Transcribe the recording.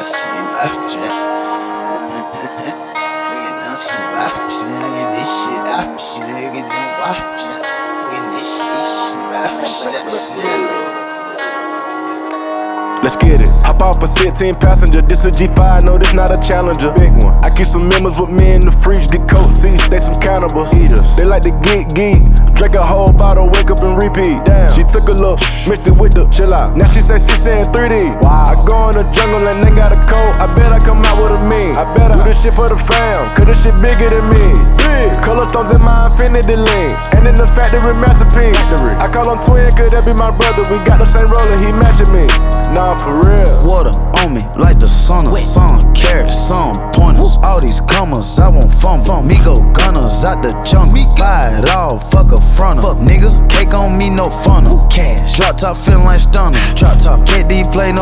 nasıl yapacağım? Nasıl yapacağım? This shit yapacağım. No yapacağım. This shit yapacağım. Let's get it. Hop off a 16 passenger. This a G5, no, this not a Challenger. Big one. I keep some members with me in the fridge. Get coat seats, they some cannibals. Eaters. They like to geek. Drink a whole bottle, wake up and repeat. Damn. She took a look, mixed it with the chill out. Now she say she saying 3D. Wow. I go in the jungle and they got a coat. I bet I come out with a mean. I bet I do this shit for the fam, cause this shit bigger than me. Big. Color stones in my infinity lane. And in the factory masterpiece. I call him twin, could that be my brother? We got the same roller, he matching me. Nah, for real. Water on me like the sun. Some carrots, some pointers. All these commas, I won't fumble. Me go gunners out the jungle. Buy it all, fuck a fronter. Fuck nigga, cake on me, no funnel. Cash. Drop top feeling like stunner. Drop top. KD play no